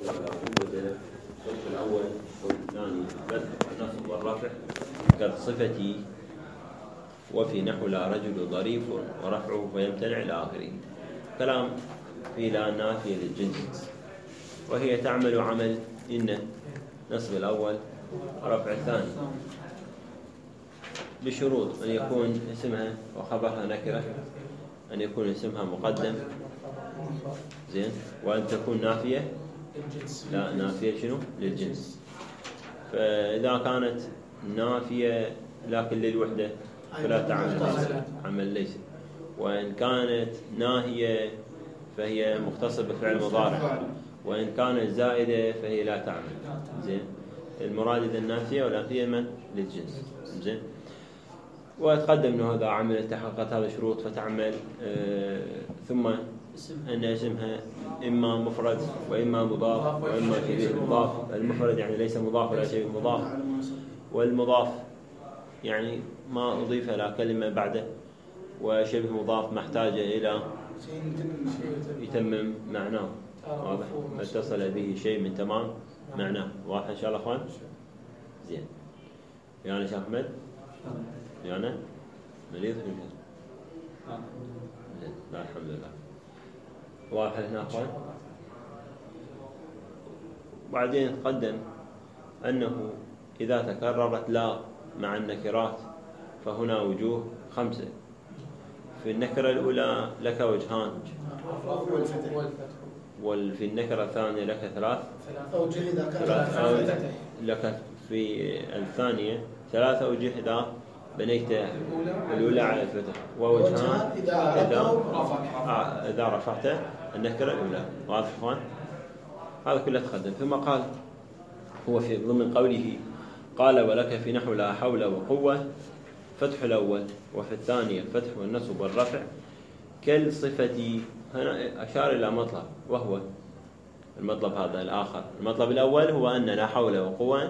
الصف الأول والثاني فتح النصب والرفع كالصفة وفي نحو لا رجل ظريف ورفعه فيمتنع إلى آخره. كلام في لا نافية للجنس، وهي تعمل عمل إن نصب الأول ورفع الثاني بشروط أن يكون اسمها وخبرها نكرة، أن يكون اسمها مقدم زين، وأن تكون نافية لا نافية شنو للجنس. فإذا كانت نافية لكن للوحدة فلا تعمل عمل ليس، وإن كانت ناهية فهي مختصة بفعل مضارع، وإن كانت زائدة فهي لا تعمل زين. المراد إذا النافية والنافية من للجنس زين. وتقدم أنه هذا عمل تحققت هذا الشروط فتعمل ثم أن اسمها إما مفرد وإما مضاف وإما شبيه مضاف. المفرد يعني ليس مضاف ولا شبيه مضاف، والمضاف يعني ما أضيف إلى كلمة بعده، وشبه مضاف ما احتاج إلى يتمم معناه. واضح؟ ما اتصل به شيء من تمام معناه. واضح إن شاء الله أخوان؟ زين. يعني شيخ أحمد؟ يعني مريض في الجسم؟ لا الحمد لله. واضح هنا أخوان؟ وبعدين قدم أنه إذا تكررت لا مع النكرات فهنا وجوه 5. في النكرة الأولى لك وجهان، وفي النكرة الثانية لك 3 أوجه. لك في الثانية 3 أوجه إذا بنيت الأولى على الفتح، ووجهان إذا رفعت النكرة الأولى. واضح أخوان؟ هذا كله تقدم. ثم قال هو في ضمن قوله قال ولك في نحو لا حول وقوة فتح الأول وفي الثانية الفتح والنصب والرفع كالصفة. هنا أشار إلى مطلب، وهو المطلب هذا الآخر. المطلب الأول هو أن لا حول وقوة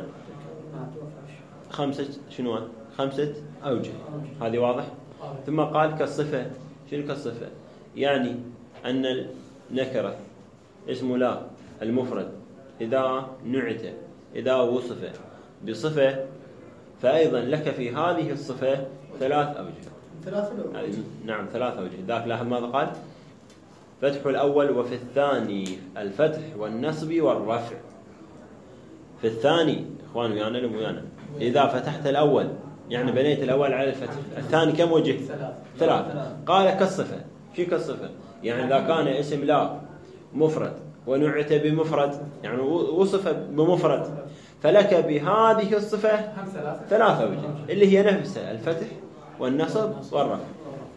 5 شنو 5 أوجه. هذه واضح. ثم قال كالصفة. شنو كالصفة؟ يعني أن النكرة اسم لا المفرد إذا نعت إذا وصف بصفة فأيضا لك في هذه الصفة 3 أوجه. نعم 3 أوجه. ذاك لاحظ ماذا قال؟ فتح الأول وفي الثاني الفتح والنصب والرفع. في الثاني إخوان ويانا لم ويانا، إذا فتحت الأول يعني بنيت الأول على الفتح، الثاني كم وجه؟ 3. قال كالصفة. شو كالصفة؟ يعني إذا كان اسم لا مفرد ونعت بمفرد يعني وصف بمفرد فلك بهذه الصفة 3 أوجه اللي هي نفسها الفتح والنصب والرفع.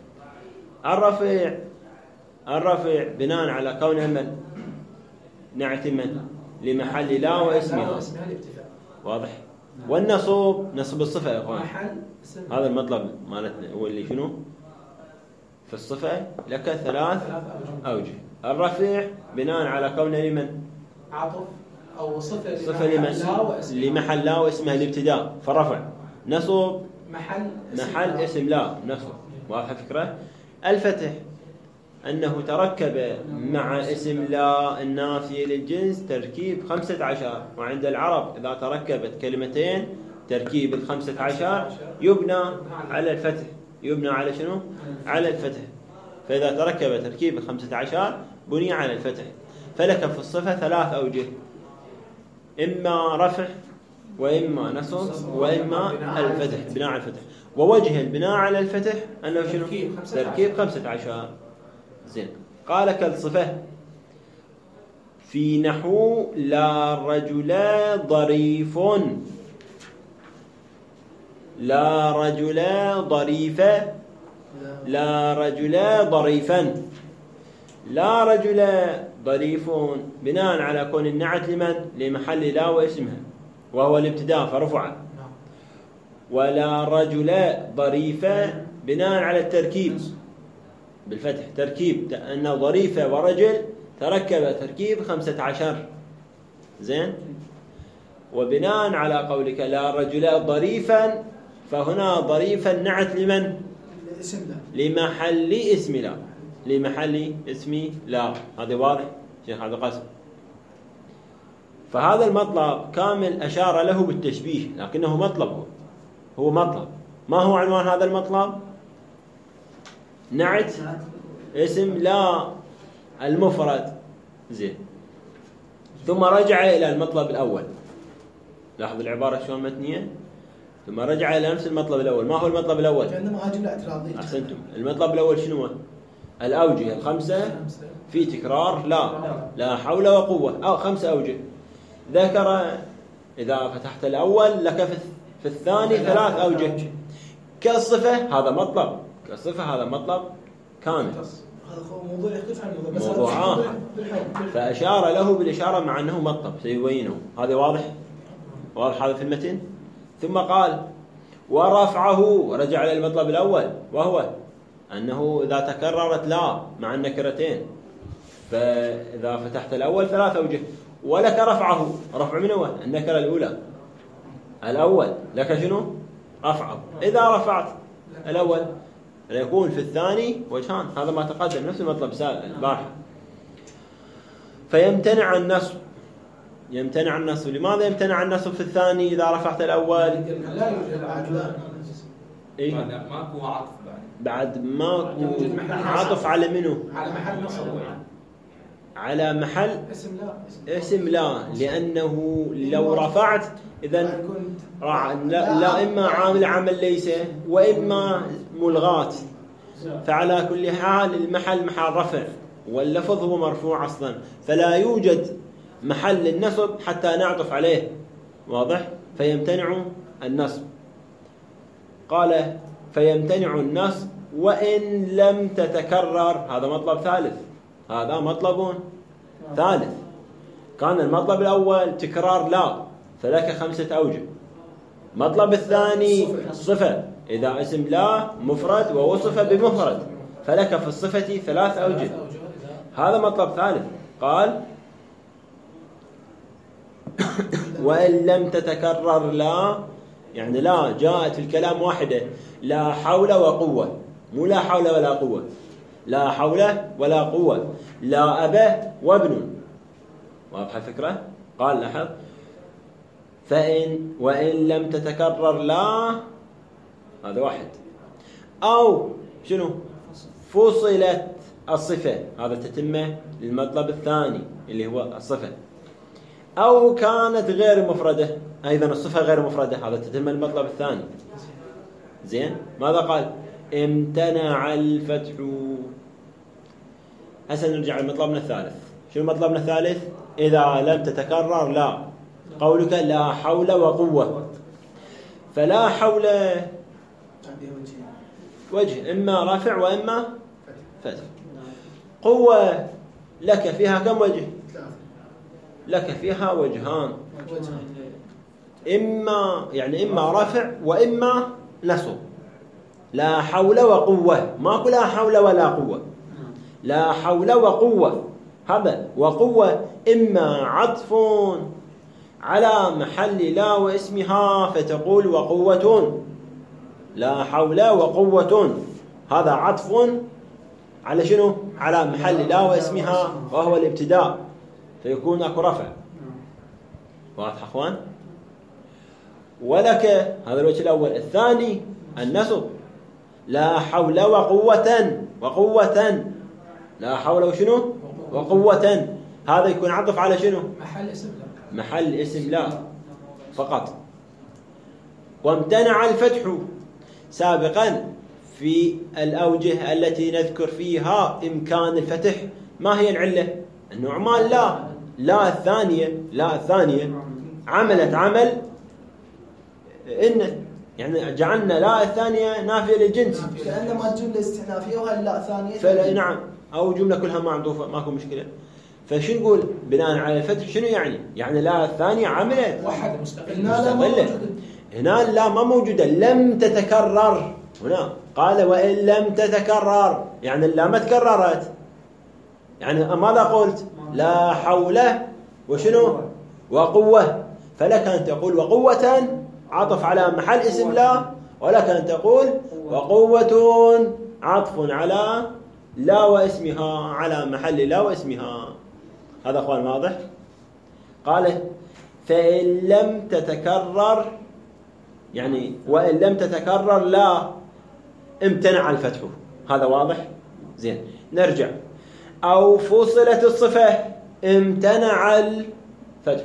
الرفع بناء على كونه من نعت من لمحل لا واسمها. واضح؟ والنصب نصب الصفة يا اخوان. هذا المطلب مالتنا هو اللي شنو في الصفة لك 3 أوجه. الرفع بناء على كونه لمن عطف أو صفة لمحل لا واسمها الابتداء فرفع. نصب محل اسم لا نصب. واضح الفكرة؟ الفتح أنه تركب مع اسم لا النافية للجنس تركيب 15. وعند العرب إذا تركبت كلمتين تركيب 15 يبنى على الفتح. يبنى على شنو؟ على الفتح. فإذا تركب تركيب 15 بني على الفتح. فلك في الصفة 3 أوجه، إما رفع وإما نصب وإما الفتح بناء على الفتح. ووجه البناء على الفتح أنه شنو؟ تركيب 15. زين. قال كالصفة في نحو لا رجل ظريف. لا رجل ظريفا. لا رجل ظريفا. لا رجل ظريف بناء على كون النعت لمن لمحل لا واسمها وهو الابتداء فرفع. ولا رجل ظريفا بناء على التركيب بالفتح تركيب أنه ظريفة ورجل تركب تركيب 15. زين. وبناء على قولك لا رجل ظريفا فهنا ظريفا نعت لمن لمحل اسم لا لمحل اسم لا. هذا واضح شيخ عبد القاسم؟ فهذا المطلب كامل أشار له بالتشبيه، لكنه مطلب، هو مطلب. ما هو عنوان هذا المطلب؟ نعت اسم لا المفرد. زين. ثم رجع إلى المطلب الأول. لاحظ العبارة شلون متنية. ثم رجع إلى نفس المطلب الأول. ما هو المطلب الأول؟ كأنما جملة اعتراضية. أحسنتم. المطلب الأول شنو هو؟ الأوجه الخمسة في تكرار لا حول وقوة، أو 5 أوجه. ذكر إذا فتحت الأول لك في الثاني 3 أوجه. كالصفة هذا مطلب، كالصفة هذا مطلب كامل. هذا موضوع يختلف عن الموضوع، بس موضوع آخر. فأشار له بالإشارة مع أنه مطلب سيبينه. هذا واضح؟ واضح هذا في المتن. ثم قال ورفعه، رجع إلى المطلب الأول، وهو أنه إذا تكررت لا مع النكرتين، فإذا فتحت الأول 3 أوجه. ولك رفعه. رفع من هو؟ النكرة الأولى. الأول لك شنو؟ رفعه. إذا رفعت الأول يكون في الثاني وجهان. هذا ما تقدم نفس المطلب البارحة. فيمتنع النصب. يمتنع النصب. لماذا يمتنع النصب في الثاني إذا رفعت الأول؟ لا يوجد عدوان. إيه؟ ماكو عطف بعد ماكو عطف على منه؟ على محل نصب. على محل اسم لا. اسم لا، لأنه لو رفعت إذن لا إما عامل ليس، وإما ملغات. فعلى كل حال المحل محل رفع، واللفظ هو مرفوع أصلا، فلا يوجد محل النصب حتى نعطف عليه. واضح؟ فيمتنع النصب. قال فيمتنع النصب وإن لم تتكرر. هذا مطلب ثالث. هذا مطلب ثالث. كان المطلب الأول تكرار لا، فلك 5 أوجه. مطلب الثاني صفة، إذا اسم لا مفرد ووصف بمفرد، فلك في الصفة 3 أوجه. هذا مطلب ثالث. قال وإن لم تتكرر لا، يعني لا جاءت في الكلام واحدة، لا حول وقوة، مو لا حول ولا قوة، لا حول ولا قوة، لا أب وابن. واضحة الفكرة؟ قال لاحظ وإن لم تتكرر لا، هذا واحد. أو شنو؟ فصلت الصفة، هذا تتمة للمطلب الثاني اللي هو الصفة. أو كانت غير مفردة، أيضا الصفة غير مفردة، هذا تتمة المطلب الثاني. زين. ماذا قال؟ امتنع الفتح. هسه نرجع لمطلبنا الثالث. شنو مطلبنا الثالث؟ إذا لم تتكرر لا، قولك لا حول وقوة. فلا حول وجه، إما رفع وإما فتح. قوة لك فيها كم وجه؟ لك فيها وجهان. إما رفع وإما نصب. لا حول وقوة، ماكو لا حول ولا قوة، لا حول وقوة. هذا وقوة إما عطف على محل لا واسمها، فتقول وقوة. لا حول وقوة، هذا عطف على شنو؟ على محل لا واسمها، وهو الابتداء، فيكون اكو رفع. واضح اخوان؟ ولك، هذا الوجه الاول. الثاني النصب. لا حول وقوة، لا حول وشنو؟ وقوة. هذا يكون عطف على شنو؟ محل اسم لا فقط. وامتنع الفتح سابقا في الأوجه التي نذكر فيها إمكان الفتح. ما هي العلة؟ النعمان لا الثانية عملت عمل إن، يعني جعلنا لا الثانية نافية للجنس، كأنما الجملة استئنافية وهي لا ثانية. نعم، أو جملة كلها معطوفة، ماكو مشكلة. فشو نقول بناء على الفتح؟ شنو يعني لا الثانية عملت واحد مستقلة. هنا لا ما موجودة، لم تتكرر. هنا قال وإن لم تتكرر، يعني اللام ما تكررت. يعني ماذا قلت؟ لا حول وشنو؟ وقوة. فلك أن تقول وقوة عطف على محل اسم لا، ولك أن تقول وقوة عطف على لا واسمها، على محل لا واسمها. هذا أخوان واضح؟ قال فإن لم تتكرر، يعني وإن لم تتكرر لا امتنع الفتح. هذا واضح؟ زين، نرجع. أو فصلت الصفة امتنع الفتح.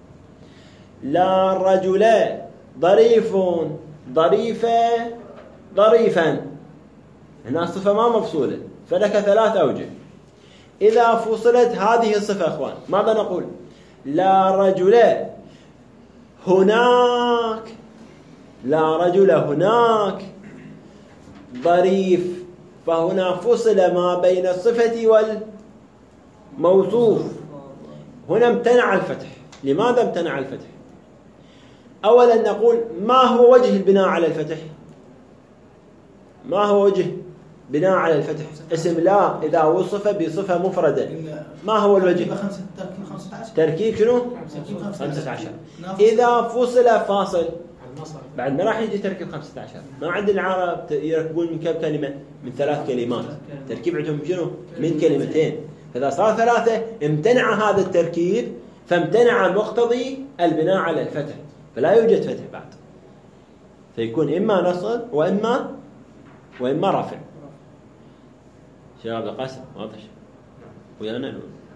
لا رجل ظريف ظريفة ظريفا، هنا الصفة ما مفصولة، فلك 3 أوجه. إذا فصلت هذه الصفة أخوان ماذا نقول؟ لا رجل هناك، لا رجل هناك ظريف، فهنا فصل ما بين الصفة والموصوف، هنا امتنع الفتح. لماذا امتنع الفتح؟ أولا نقول ما هو وجه البناء على الفتح؟ ما هو وجه بناء على الفتح؟ اسم لا إذا وصف بصفة مفردة ما هو الوجه؟ تركيب شنو؟ 15. إذا فصل فاصل بعد ما راح يجي تركيب 15. ما عند العرب يركبون من كم كلمة؟ من 3 كلمات. تركيب عندهم شنو؟ من كلمتين. فإذا صار 3 امتنع هذا التركيب، فامتنع مقتضي البناء على الفتح، فلا يوجد فتح بعد، فيكون إما نصب وإما رفع. شباب القاسم واضح ويانا؟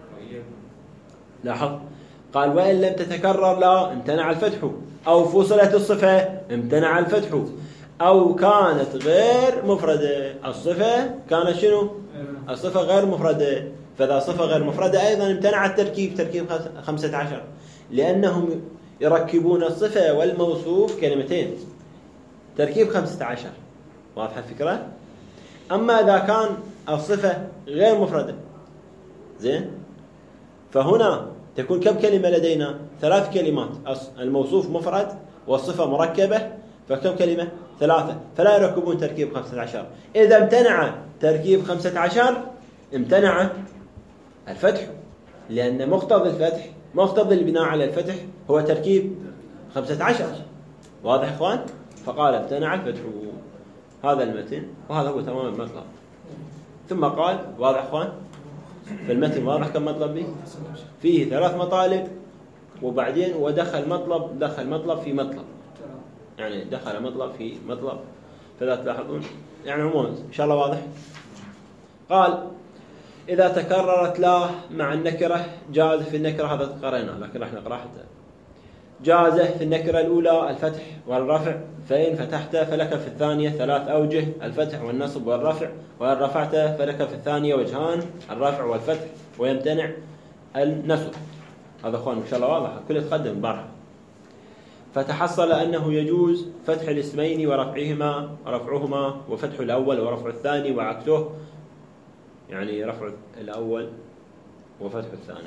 لاحظ قال وإن لم تتكرر لا امتنع الفتح، أو فصلت الصفة امتنع الفتح، أو كانت غير مفردة. الصفة كانت شنو؟ الصفة غير مفردة، فإذا صفة غير مفردة أيضا امتنع التركيب، تركيب 15، لأنهم يركبون الصفة والموصوف كلمتين، تركيب 15. واضحة الفكرة؟ أما إذا كان الصفة غير مفردة زين، فهنا تكون كم كلمة لدينا؟ 3 كلمات، الموصوف مفرد والصفة مركبة، فكم كلمة؟ 3، فلا يركبون تركيب 15. إذا امتنع تركيب 15 امتنع الفتح، لأن مقتضى الفتح، مقتضى البناء على الفتح هو تركيب 15. واضح إخوان؟ فقال امتنع الفتح. هذا المتن وهذا هو تمام المطلب. ثم قال واضح إخوان؟ فالمتن واضح كم مطلب به؟ فيه 3 مطالب، وبعدين ودخل مطلب في مطلب، يعني دخل مطلب في مطلب، فلا تلاحظون يعني عموما إن شاء الله واضح. قال إذا تكررت لا مع النكرة جاز في النكرة، هذا قرأنا لكن راح نقرأ حتى جاز في النكرة الأولى الفتح والرفع، فإن فتحت فلك في الثانية 3 أوجه، الفتح والنصب والرفع، وإن رفعت فلك في الثانية وجهان، الرفع والفتح، ويمتنع النصب. هذا أخوان إن شاء الله واضح، كل يتقدم بارحة. فتحصل أنه يجوز فتح الاسمين ورفعهما وفتح الأول ورفع الثاني وعكسه، يعني رفع الأول وفتح الثاني،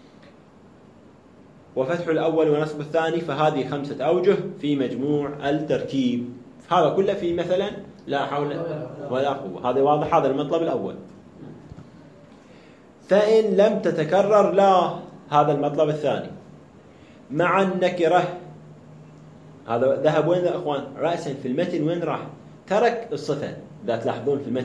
وفتح الأول ونصب الثاني، فهذه 5 أوجه في مجموع التركيب. هذا كله في مثلا لا حول ولا قوة. هذا واضح، هذا المطلب الأول. فإن لم تتكرر لا، هذا المطلب الثاني. مع النكرة، هذا ذهب وين يا أخوان؟ رأسا في المتن وين راح؟ ترك الصفة. إذا تلاحظون في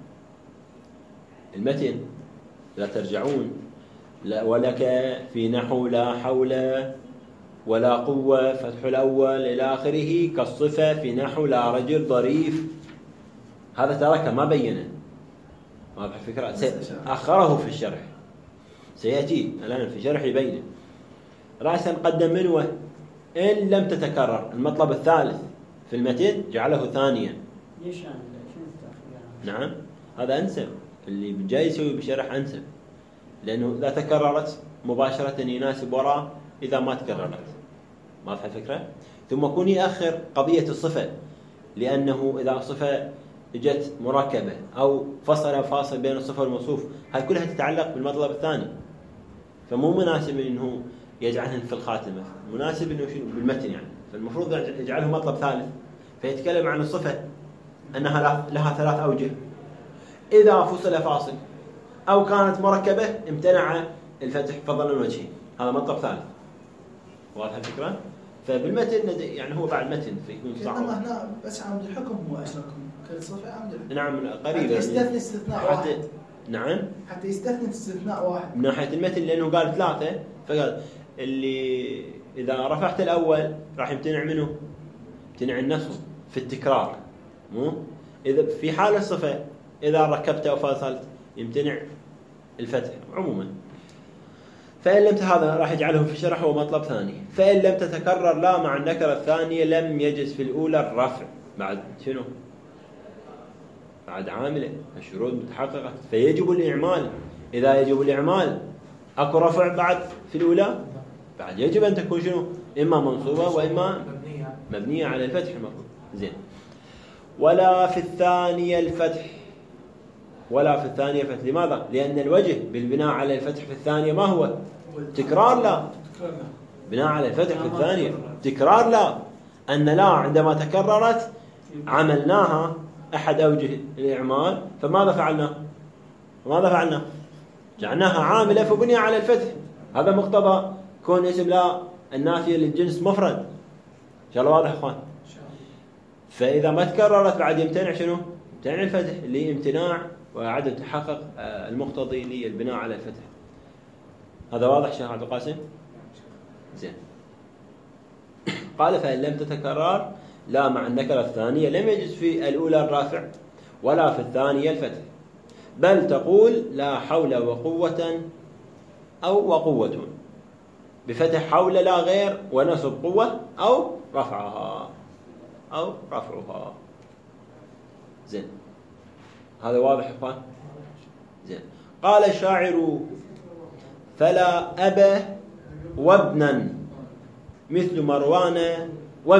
المتن لا ترجعون لا ولك في نحو لا حول ولا قوة فتح الأول إلى آخره كالصفة في نحو لا رجل ظريف، هذا تركه ما بينه. واضح الفكرة؟ أخره في الشرح، سيأتي الآن في شرح يبينه. رأسا قدم منه إن لم تتكرر، المطلب الثالث في المتن جعله ثانيا. ليش يعني؟ نعم هذا أنسب، اللي جاي يسوي بشرح أنسب، لأنه إذا تكررت مباشرة يناسب وراء، إذا ما تكررت. واضح الفكرة؟ ثم كون يأخر قضية الصفة، لأنه إذا الصفة جت مركبة أو فاصل بين الصفة والموصوف، هاي كلها تتعلق بالمطلب الثاني، فمو مناسب إنه يجعلهن في الخاتمة، مناسب إنه بالمتن يعني. فالمفروض يجعله مطلب ثالث، فيتكلم عن الصفة أنها لها 3 أوجه. إذا فصل فاصل أو كانت مركبة امتنع الفتح فضلا وجهه، هذا مطلب ثالث. واضح الفكرة؟ فبالمتن يعني هو بعد متن فيكون صعب. إنما هنا بس عمد الحكم هو أشركم، كل صفة عمد الحكم. نعم قريب. حتى يستثني استثناء واحد. نعم. حتى يستثني استثناء واحد. من ناحية المتن لأنه قال 3، فقال اللي إذا رفعت الأول راح يمتنع منه، يمتنع النصب في التكرار، مو إذا في حال الصفة إذا ركبت أو فصلت يمتنع الفتح عموما. فإن لم هذا راح يجعله في الشرح هو مطلب ثاني. فإن لم تتكرر لا مع النكرة الثانية لم يجز في الأولى الرفع بعد شنو؟ بعد عاملة الشروط متحققة فيجب الإعمال. إذا يجب الإعمال أكو رفع بعد في الأولى بعد يجب أن تكون شنو؟ إما منصوبة وإما مبنية على الفتح المفروض. زين. ولا في الثانية الفتح، ولا في الثانية الفتح. لماذا؟ لأن الوجه بالبناء على الفتح في الثانية ما هو؟ تكرار لا. بناء على الفتح في الثانية تكرار لا. أن لا عندما تكررت عملناها أحد أوجه الإعمال، فماذا فعلنا؟ جعلناها عاملة فبني على الفتح. هذا مقتضى كون اسم لا النافية للجنس مفرد. إن شاء الله واضح أخوان؟ فإذا ما تكررت بعد يمتنع شنو؟ يمتنع الفتح اللي امتناع وعدم تحقق المقتضي للبناء على الفتح. هذا واضح شيخ عبد القاسم؟ زين. قال فإن لم تتكرر لا مع النكرة الثانية لم يجز في الأولى الرافع ولا في الثانية الفتح، بل تقول لا حول وقوة أو وقوة بفتح حول لا غير ونصب قوة أو رفعها. زين. هذا واضح إخوان؟ زين. قال الشاعر فلا أب وابنا مثل مروان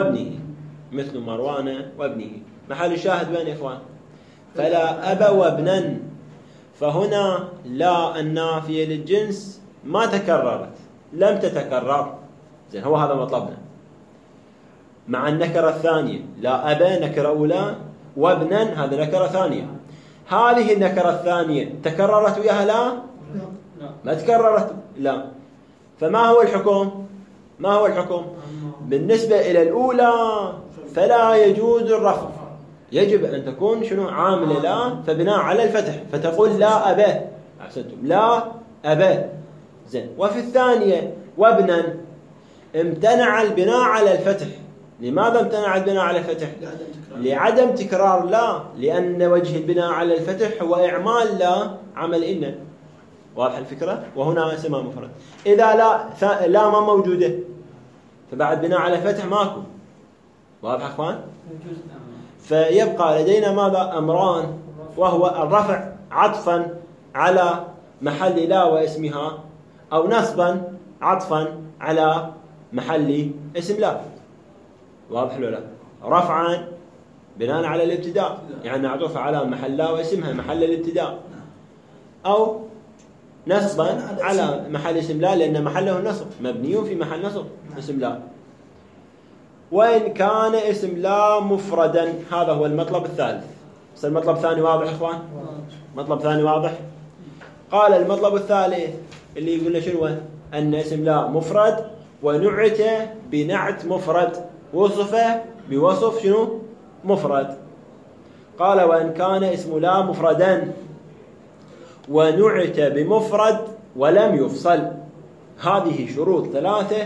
وابنه. محل الشاهد وين يا إخوان؟ فلا أب وابنا. فهنا لا النافية للجنس ما تكررت، لم تتكرر. زين. هو هذا مطلبنا. مع النكرة الثانية لا أبا نكرة أولى وابنا هذا نكرة ثانية. هذه النكرة الثانية تكررت وياها لا؟ ما تكررت لا. فما هو الحكم؟ بالنسبة إلى الأولى فلا يجوز الرفع، يجب أن تكون شنو؟ عاملة لا فبناء على الفتح، فتقول لا أبا. أحسنتم، لا أبا. زين. وفي الثانية وابنا امتنع البناء على الفتح. لماذا امتنع البناء على الفتح؟ لعدم تكرار لا، لأن وجه البناء على الفتح هو إعمال لا عمل إن. واضح الفكرة؟ وهنا اسمها مفرد. إذا لا ما موجودة فبعد بناء على الفتح ماكو. واضح أخوان؟ فيبقى لدينا ماذا؟ أمران، وهو الرفع عطفا على محل لا واسمها، أو نصبا عطفا على محل اسم لا. واضح ولا لا؟ رفعا بناء على الابتداء، يعني نعطف على محل لا واسمها محل الابتداء، أو نصبا على محل اسم لا لأن محله النصب، مبني في محل نصب اسم لا. وإن كان اسم لا مفردا. هذا هو المطلب الثالث. المطلب الثاني واضح إخوان؟ مطلب ثاني واضح. قال المطلب الثالث اللي يقول له شنو؟ أن اسم لا مفرد ونعت بنعت مفرد، وصفه بوصف شنو؟ مفرد. قال وإن كان اسم لا مفردا ونعت بمفرد ولم يفصل. هذه شروط ثلاثة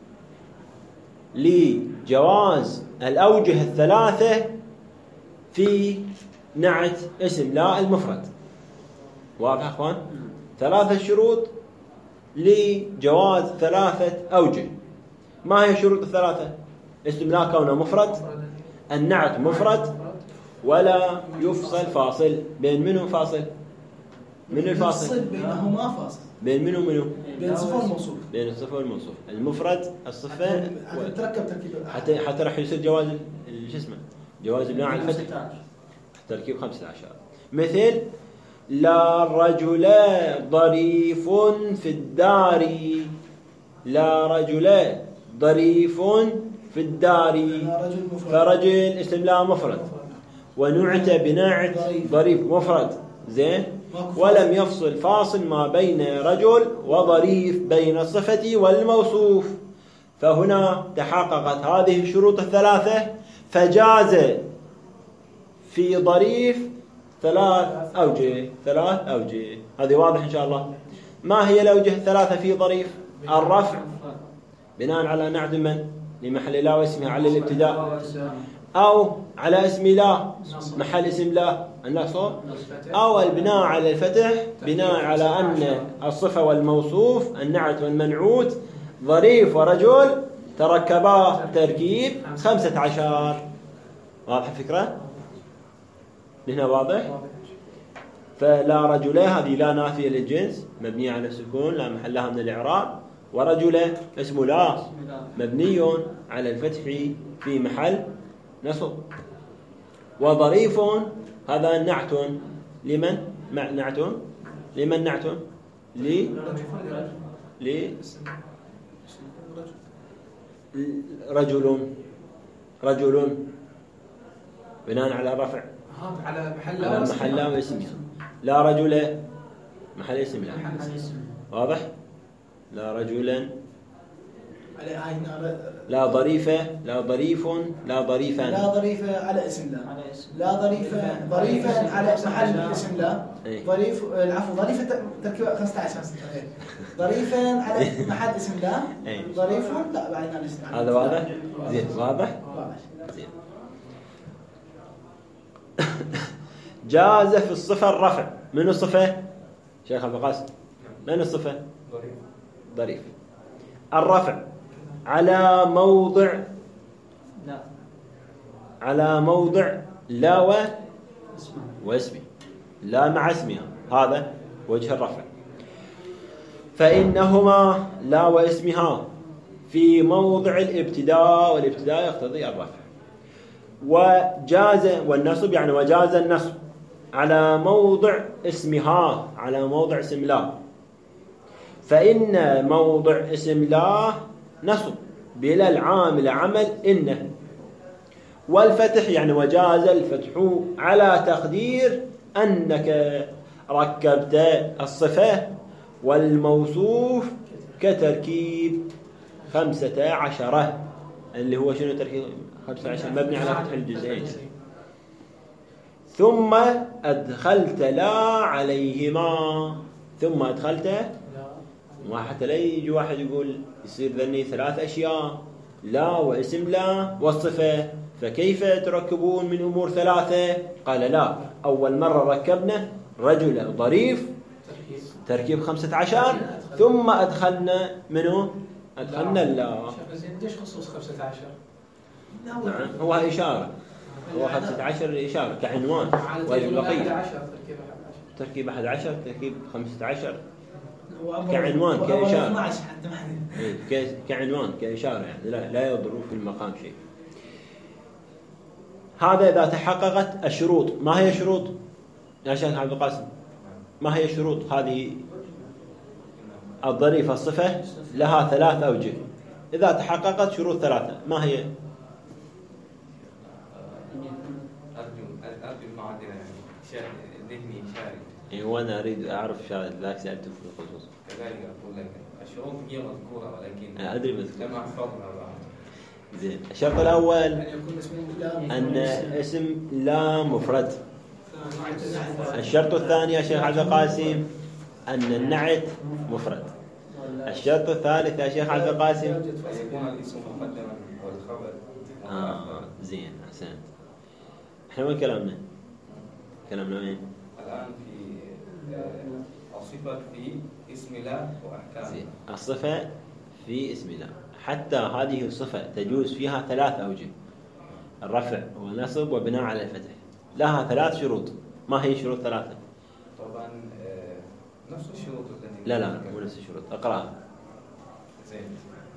لجواز الأوجه الثلاثة في نعت اسم لا المفرد. واضح أخوان؟ ثلاثة شروط لجواز ثلاثة أوجه. ما هي شروط الثلاثة؟ اسم لا كونه مفرد، النعت مفرد، ولا يفصل فاصل. بين منه فاصل؟ من الفاصل؟ بينهما فاصل. بين منه منه؟ بين الصفة والموصوف. بين الصفة والموصوف. المفرد الصفة تركب تركيب حتى راح يصير جواز شو اسمه؟ جواز البناء على الفتح. تركيب 15. مثل لا رجل ضريف في الدار. لا رجل ضريف في الدار. فرجل اسم لا مفرد ونعت بناعت ضريف مفرد. زين. ولم يفصل فاصل ما بين رجل وضريف بين الصفة والموصوف. فهنا تحققت هذه الشروط الثلاثة، فجاز في ضريف ثلاث أوجه. هذه واضح إن شاء الله. ما هي الأوجه الثلاثة في ضريف؟ الرفع بناء على نعت من لمحل لا واسمها على الابتداء، أو على اسم لا محل اسم لا النصب، أو البناء على الفتح بناء على أن الصفة والموصوف النعت والمنعوت ظريف ورجل تركبا تركيب 15. واضح الفكرة؟ هنا واضح؟ فلا رجل هذه لا نافية للجنس مبنية على السكون لا محل لها من الإعراب، ورجل اسم لا مبني على الفتح في محل نصب. وظريف هذا نعت لمن؟ نعت لمن؟ نعت رجل بناء على الرفع على محل لا واسمها. لا رجل محل اسم لا. واضح؟ لا رجلا، لا ضريفة، لا ضريف، لا ضريفا. لا ضريفة على اسم لا. لا ضريفة، ضريفا على محل اسم لا. ضريف العفو ضريفة تركيب 15. ضريفا على محل اسم لا. ضريف لا بعدين الاسم. هذا واضح؟ زين واضح؟ زين. جاز في الصفة الرفع. من الصفة؟ شيخ أبو قاسم من الصفة؟ ضريف. الرفع على موضع لا، على موضع لا واسمه، لا مع اسمها، هذا وجه الرفع. فإنهما لا واسمها في موضع الابتداء، والابتداء يقتضي الرفع. وجاز والنصب يعني وجاز النصب على موضع اسمها، على موضع اسم لا. فإن موضع اسم لا نصب بلا العامل عمل إنه. والفتح يعني وجاز الفتح على تقدير أنك ركبت الصفة والموصوف كتركيب 15 اللي هو شنو تركيب 15 مبني على فتح الجزئين. ثم أدخلت لا عليهما. ثم أدخلت ما حتى لا يجي واحد يقول يصير ذني 3 أشياء لا واسم لا والصفة، فكيف تركبون من أمور 3؟ قال لا، أول مرة ركبنا رجل ضريف تركيب 15 ثم أدخلنا منه أدخلنا لا. ليش خصوص 15؟ نعم هو إشارة، هو 15 إشارة كعنوان. والبقية تركيب 11 تركيب 15 كعنوان كإشارة، كعنوان كإشارة يعني لا يضر في المقام شيء. هذا إذا تحققت الشروط. ما هي الشروط يا شيخ عبد القاسم؟ ما هي الشروط هذه؟ الظريف الصفة لها 3 أوجه إذا تحققت شروط 3. ما هي؟ أرجو المعادلة ذهني شاري. وأنا أريد أعرف ذاك سألته في الخصوص. كذلك أقول لك الشروط هي مذكورة ولكن أدري مذكورة لما أحفظها بعد. زين. الشرط الأول أن اسم لا مفرد. الشرط الثاني يا شيخ عبد القاسم أن النعت مفرد. الشرط الثالث يا شيخ عبد القاسم يكون الاسم مقدما والخبر. زين أحسنت. إحنا وين كلامنا؟ كلامنا وين؟ الآن في الصفة في اسم لا وأحكام. الصفة في اسم لا. حتى هذه الصفة تجوز فيها 3 أوجه: الرفع والنصب وبناء على الفتح. لها 3 شروط. ما هي شروط 3؟ طبعا نفس الشروط التي لا مو نفس الشروط. أقرأها. زين.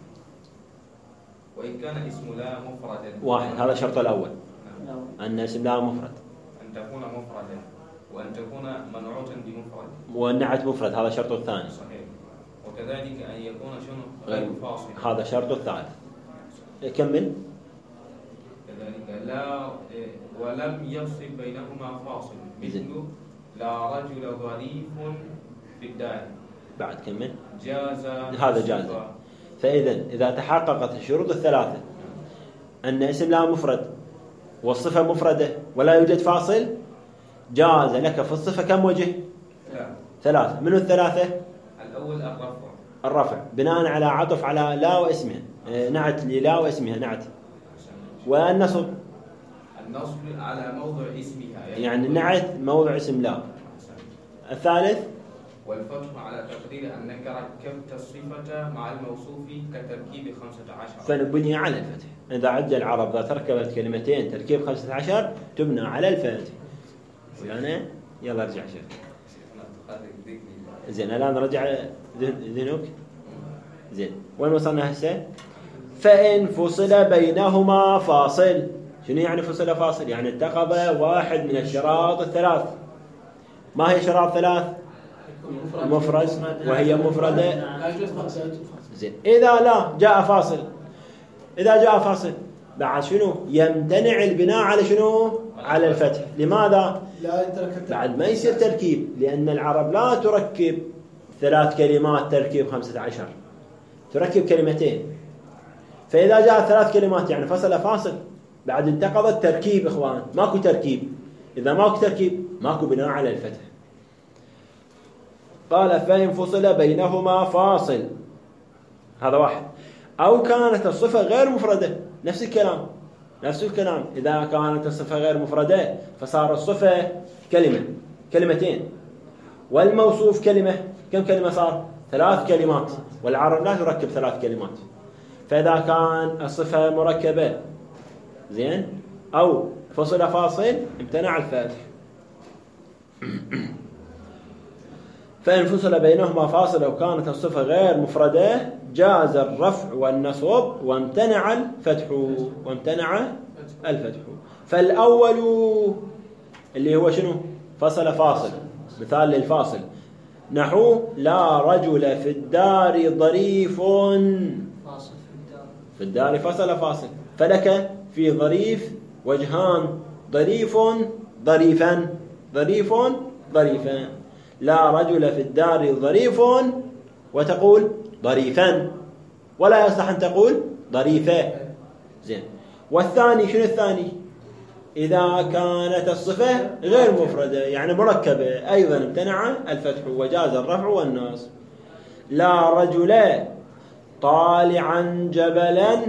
وإن كان اسم لا مفردا. 1 هذا الشرط الأول أن اسم لا مفرد. أن تكون مفردا وأن تكون منعوتا بمفرد. والنعت مفرد هذا الشرط الثاني. صحيح. وكذلك أن يكون شنو غير فاصل. هذا الشرط الثالث. كمل. كذلك لا ولم يفصل بينهما فاصل مثل لا رجل ظريف في الدار. بعد كمل. جاز هذا جاز. إذا تحققت الشروط الثلاثة أن اسم لا مفرد والصفة مفردة ولا يوجد فاصل، جاز لك في الصفة كم وجه؟ 3. 3. من 3؟ الأول الرفع. الرفع بناء على عطف على لا واسمها، نعت للا واسمها نعت. والنصب النصب على موضع اسمها، يعني نعت موضع اسم لا. الثالث والفتح على تقدير أنك ركبت الصفة مع الموصوف كتركيب 15. فنبني على الفتح. إذا عد العرب إذا تركبت كلمتين تركيب 15 تبنى على الفتح. ويانا يلا ارجع شوف. زين الآن رجع ذهنك. زين وين وصلنا هسه؟ فإن فصل بينهما فاصل. شنو يعني فصل فاصل؟ يعني اتخذ واحد من الشراط الثلاث. ما هي شراط ثلاث؟ مفرد وهي مفردة. زين إذا لا جاء فاصل، إذا جاء فاصل بعد شنو؟ يمتنع البناء على شنو؟ على الفتح. لماذا؟ بعد ما يصير تركيب، لأن العرب لا تركب 3 كلمات تركيب 15، تركب كلمتين. فإذا جاء 3 كلمات يعني فصل فاصل، بعد انتقض التركيب إخوان، ماكو تركيب. إذا ماكو تركيب ماكو بناء على الفتح. قال فإن فصل بينهما فاصل، هذا واحد. أو كانت الصفة غير مفردة، نفس الكلام نفس الكلام. إذا كانت الصفة غير مفردة فصار الصفة كلمة كلمتين، والموصوف كلمة. كم كلمة صار؟ 3 كلمات، والعرب لا تركب 3 كلمات. فإذا كان الصفة مركبة زين أو فصل فاصل امتنع الفتح. فإن فصل بينهما فاصل أو كانت الصفة غير مفردة جاز الرفع والنصب وامتنع الفتح. فالأول اللي هو شنو؟ فصل فاصل. مثال للفاصل نحو لا رجل في الدار ظريف. في الدار فصل فاصل، فلك في ظريف وجهان، ظريف ظريفا، ظريف ظريفا. لا رجل في الدار ظريف وتقول ظريفا، ولا يصح أن تقول ظريفة. زين. والثاني شنو الثاني؟ إذا كانت الصفة غير مفردة يعني مركبة أيضا امتنع الفتح وجاز الرفع والنصب. لا رجل طالعا جبلا،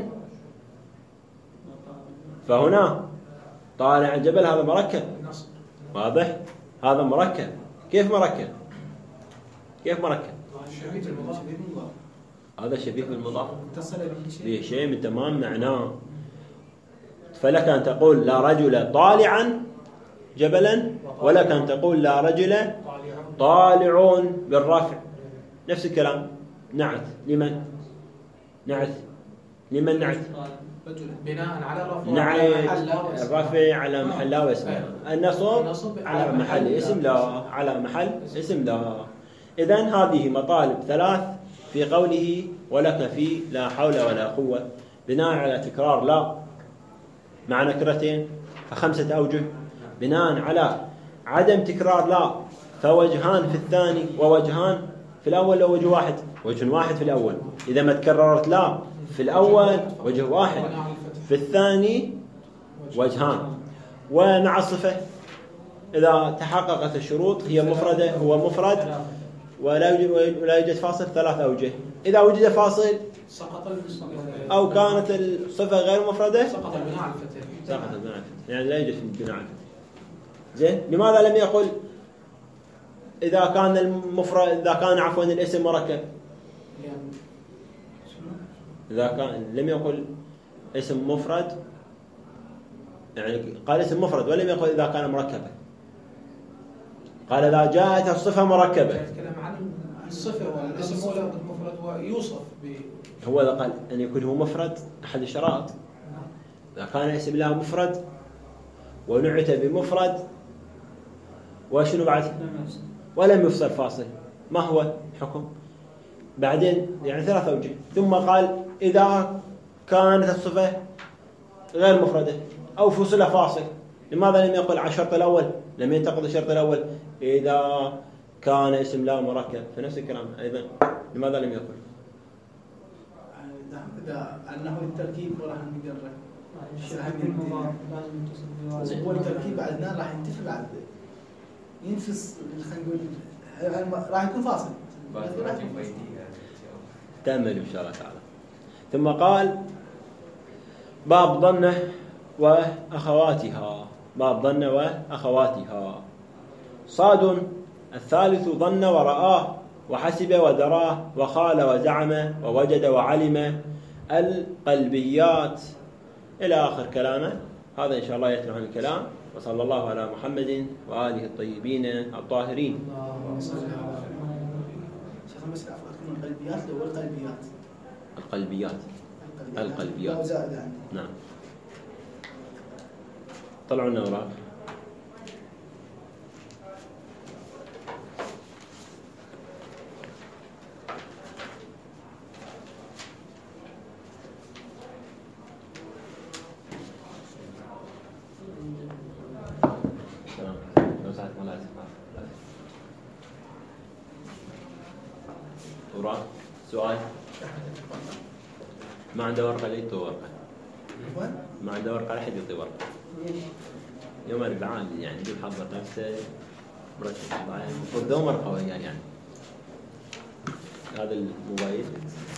فهنا طالع الجبل هذا مركب، واضح؟ هذا مركب. كيف مركب؟ كيف مركب؟ هذا شبيه بالمضاف، به شيء من تمام معناه. فلك أن تقول لا رجل طالعا جبلا، ولك أن تقول لا رجل طالع بالرفع. نفس الكلام. نعت لمن؟ نعت لمن؟ نعت بناء على الرفع، نعت الرفع على محل لا واسم، النصب على محل اسم لا، على محل اسم لا. إذن هذه مطالب 3 في قوله ولك في لا حول ولا قوة، بناء على تكرار لا مع نكرتين ف5 أوجه، بناء على عدم تكرار لا فوجهان في الثاني ووجهان في الأول، ووجه واحد، وجه واحد في الأول. إذا ما تكررت لا في الأول وجه واحد، في الثاني وجهان. ومع الصفة إذا تحققت الشروط هي مفردة، هو مفرد ولا يوجد فاصل 3 أوجه. إذا وجد فاصل أو كانت الصفة غير مفردة سقط البناء على الفتح، يعني لا يوجد البناء على الفتح. زين. لماذا لم يقل إذا كان المفرد، إذا كان عفوا الاسم مركب؟ إذا كان لم يقل اسم مفرد، يعني قال اسم مفرد ولم يقل إذا كان مركبا. قال إذا جاءت الصفة مركبة. يتكلم عن الصفة والاسم هو المفرد ويوصف هو إذا قال أن يكون هو مفرد أحد الشرائط. إذا كان اسم الله مفرد ونعت بمفرد وشنو بعد؟ ولم يفصل فاصل، ما هو حكم؟ بعدين يعني 3 أوجه. ثم قال إذا كانت الصفة غير مفردة أو فصل فاصل. لماذا لم يقل على الشرط الأول؟ لم ينتقض الشرط الأول إذا كان اسم لا مركب. فنفس الكلام أيضا لماذا لم يقل؟ إذا أنه التركيب وراح نقرر هو التركيب بعدنا راح ينتفي، بعد ينفس، خلينا نقول راح يكون فاصل. تأملوا إن شاء الله تعالى. ثم قال باب ظنه وأخواتها. باب ظنه وأخواتها. صاد الثالث ظن ورآه وحسب ودراه وخال وزعم ووجد وعلم القلبيات إلى آخر كلامه. هذا إن شاء الله يتنع عن الكلام. وصلى الله على محمد وآله الطيبين الطاهرين. اللهم صل على محمد. شيخ بس العفو تكون القلبيات لو القلبيات. القلبيات. زائد يعني. نعم. طلعوا لنا وراء. وراء سؤال. ما عنده ورقة ليه يعطي ورقة؟ ما عنده ورقة لا حد يعطي ورقة. يوم الأربعاء يعني يجيب حضر نفسه مرتب المفروض دوم ورقة يعني. هذا الموبايل